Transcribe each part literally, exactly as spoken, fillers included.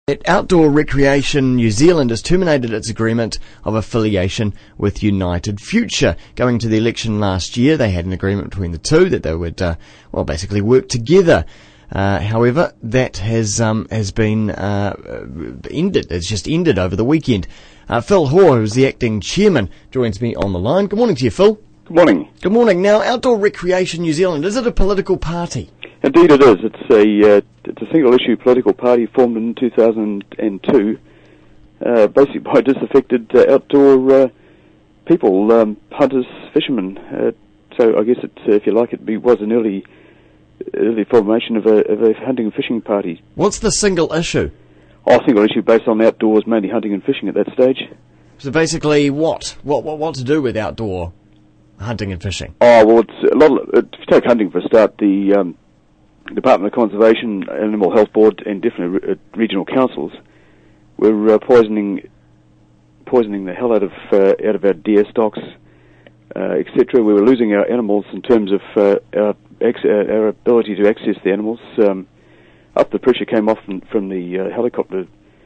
Outdoor Recreation New Zealand has terminated its agreement of affiliation with United Future. Going to the election last year, they had an agreement between the two that they would, uh, well, basically work together. Uh, however, that has um, has been uh, ended. It's just ended over the weekend. Uh, Phil Hoare, who's the acting chairman, joins me on the line. Good morning to you, Phil. Good morning. Good morning. Now, Outdoor Recreation New Zealand, is it a political party? Indeed it is. It's a uh, it's a single-issue political party formed in two thousand two, uh, basically by disaffected uh, outdoor uh, people, um, hunters, fishermen. Uh, so I guess, it, uh, if you like, it be, was an early early formation of a, of a hunting and fishing party. What's the single issue? Oh, single issue based on outdoors, mainly hunting and fishing at that stage. So basically, what what what, what to do with outdoor hunting and fishing? Oh well, it's a lot. Of, if you take hunting for a start, the um, Department of Conservation, Animal Health Board, and different re- regional councils were uh, poisoning poisoning the hell out of uh, out of our deer stocks, uh, et cetera. We were losing our animals in terms of uh, our, ex- our ability to access the animals. Um, up the pressure came off from, from the uh, helicopter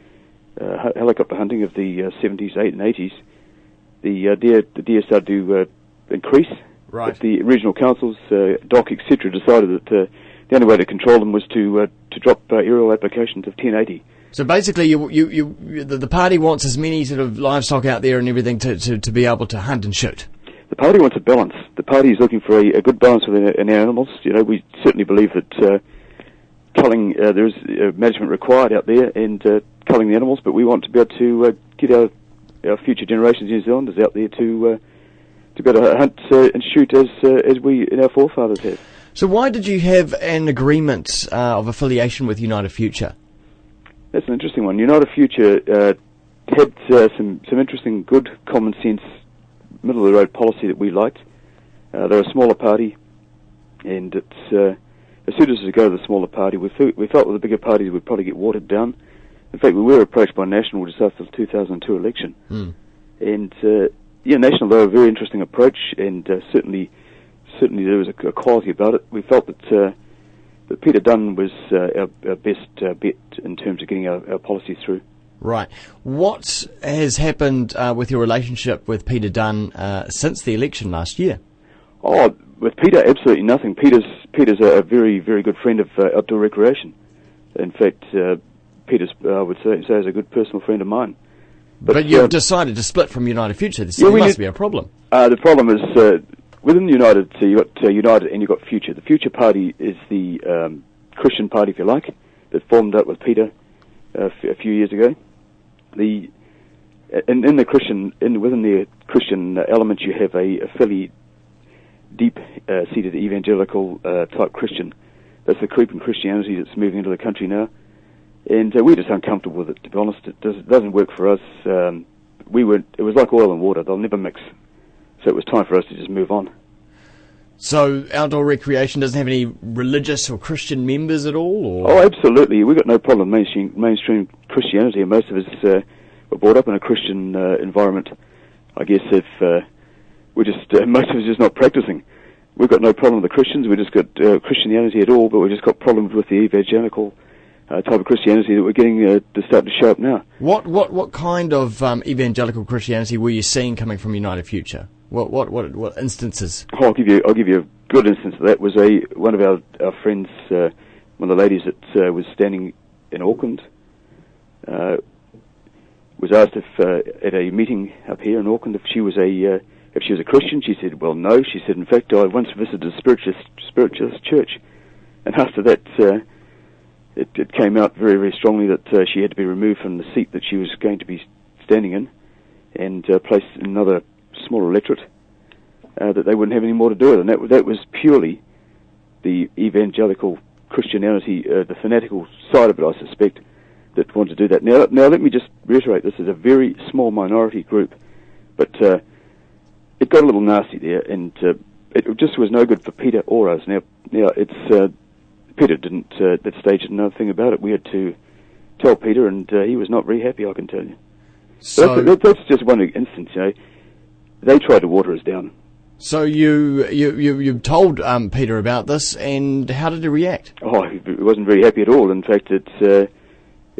uh, helicopter hunting of the uh, seventies, eight and eighties. The uh, deer the deer started to uh, increase. Right. But the regional councils, uh, D O C, et cetera, decided that uh, the only way to control them was to uh, to drop uh, aerial applications of ten eighty. So basically, you, you, you, the, the party wants as many sort of livestock out there and everything to, to, to be able to hunt and shoot. The party wants a balance. The party is looking for a, a good balance with our, in our animals. You know, we certainly believe that uh, culling uh, there is uh, management required out there and uh, culling the animals, but we want to be able to uh, get our our future generations of New Zealanders out there to uh, to be able to hunt uh, and shoot as uh, as we and our forefathers have. So why did you have an agreement uh, of affiliation with United Future? That's an interesting one. United Future uh, had uh, some, some interesting, good, common sense, middle-of-the-road policy that we liked. Uh, they're a smaller party, and it's uh, as soon as we go to the smaller party, we, fe- we felt with the bigger parties we'd probably get watered down. In fact, we were approached by National just after the two thousand two election. Mm. And, uh, yeah, National, they were a very interesting approach, and uh, certainly... Certainly there was a, a quality about it. We felt that, uh, that Peter Dunn was uh, our, our best uh, bet in terms of getting our, our policy through. Right. What has happened uh, with your relationship with Peter Dunn uh, since the election last year? Oh, with Peter, absolutely nothing. Peter's Peter's a, a very, very good friend of uh, outdoor recreation. In fact, uh, Peter's, uh, I would say, say, is a good personal friend of mine. But, but you've uh, decided to split from United Future. This yeah, must did, be a problem. Uh, the problem is... Uh, Within United, so you've got uh, United and you've got Future. The Future Party is the um, Christian party, if you like, that formed up with Peter uh, f- a few years ago. The in, in the Christian, in within the Christian uh, element, you have a, a fairly deep-seated uh, evangelical uh, type Christian. That's the creeping Christianity that's moving into the country now, and uh, we're just uncomfortable with it. To be honest, it, does, it doesn't work for us. Um, we were it was like oil and water; they'll never mix. So it was time for us to just move on. So outdoor recreation doesn't have any religious or Christian members at all? Or? Oh, absolutely. We've got no problem with mainstream, mainstream Christianity, and most of us uh, were brought up in a Christian uh, environment. I guess if uh, we're just, uh, most of us are just not practicing. We've got no problem with the Christians. We've just got uh, Christianity at all, but we've just got problems with the evangelical uh, type of Christianity that we're getting uh, to start to show up now. What what what kind of um, evangelical Christianity were you seeing coming from United Future? What what what what instances? Oh, I'll give you I'll give you a good instance of that. Was a one of our our friends, uh, one of the ladies that uh, was standing in Auckland, uh, was asked if uh, at a meeting up here in Auckland if she was a uh, if she was a Christian. She said, "Well, no." She said, "In fact, I once visited a spiritualist spiritualist church," and after that, uh, it, it came out very very strongly that uh, she had to be removed from the seat that she was going to be standing in, and uh, placed in another smaller electorate, uh, that they wouldn't have any more to do with. And that, that was purely the evangelical Christianity, uh, the fanatical side of it, I suspect, that wanted to do that. Now, now let me just reiterate, this is a very small minority group, but uh, it got a little nasty there, and uh, it just was no good for Peter or us. Now, now it's uh, Peter didn't, uh, at that stage, didn't know a thing about it. We had to tell Peter, and uh, he was not very happy, I can tell you. So that's, that's just one instance, you know. They tried to water us down. So you you you, you told um, Peter about this, and how did he react? Oh, he wasn't very happy at all. In fact, it uh,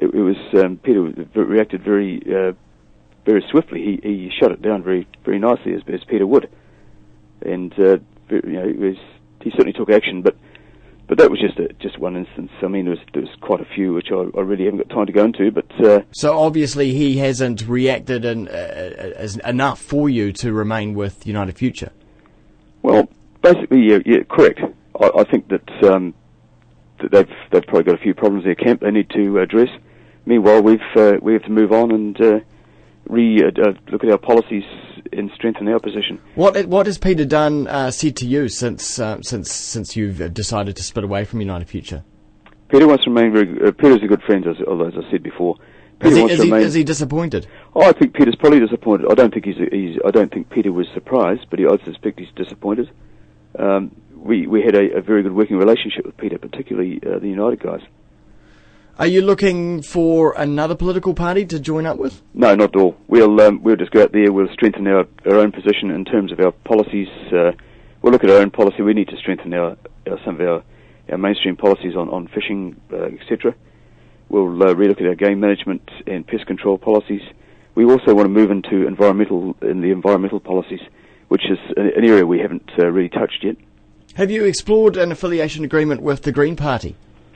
it, it was um, Peter reacted very uh, very swiftly. He he shut it down very very nicely, as, as Peter would, and uh, you know, it was, he certainly took action. But but that was just a, just one instance. I mean, there was there was quite a few which I, I really haven't got time to go into. But uh, so obviously he hasn't reacted in, uh, as enough for you to remain with United Future. Well, basically, yeah, yeah correct. I, I think that, um, that they've they've probably got a few problems in their camp they need to address. Meanwhile, we've uh, we have to move on and uh, re uh, uh, look at our policies and strengthen our position. What what has Peter Dunn uh, said to you since uh, since since you've decided to split away from United Future? Peter wants to remain very. Uh, Peter's a good friend, as, as I said before. Peter is, he, wants is, to he, remain, is he disappointed? Oh, I think Peter's probably disappointed. I don't think he's. he's I don't think Peter was surprised, but he, I suspect he's disappointed. Um, we we had a, a very good working relationship with Peter, particularly uh, the United guys. Are you looking for another political party to join up with? No, not at all. We'll um, we'll just go out there. We'll strengthen our, our own position in terms of our policies. Uh, we'll look at our own policy. We need to strengthen our, our some of our, our mainstream policies on on fishing, uh, et cetera. We'll uh, relook at our game management and pest control policies. We also want to move into environmental in the environmental policies, which is an, an area we haven't uh, really touched yet. Have you explored an affiliation agreement with the Green Party?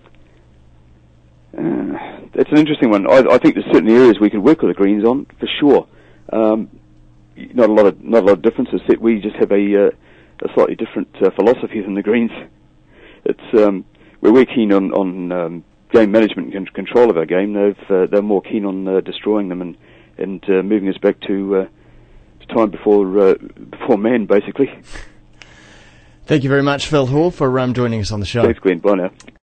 Uh, that's an interesting one. I, I think there's certain areas we could work with the Greens on, for sure. Um, not a lot of not a lot of differences. We just have a, uh, a slightly different uh, philosophy than the Greens. It's um, we're, we're keen on, on um, game management and control of our game. They've uh, they're more keen on uh, destroying them and and uh, moving us back to, uh, to time before uh, before man, basically. Thank you very much, Phil Hall, for um, joining us on the show. Thanks, Glenn. Bye now.